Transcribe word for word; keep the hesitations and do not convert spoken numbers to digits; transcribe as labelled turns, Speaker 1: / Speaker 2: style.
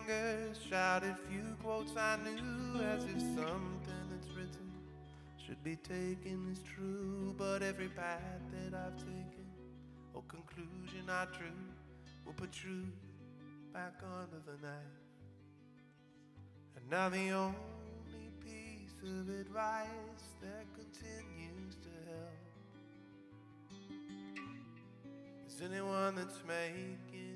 Speaker 1: fingers, shouted few quotes I knew, as if something that's written should be taken as true. But every path that I've taken, or conclusion I drew, will put truth back under the knife. And now the only piece of advice that continues to help is anyone that's making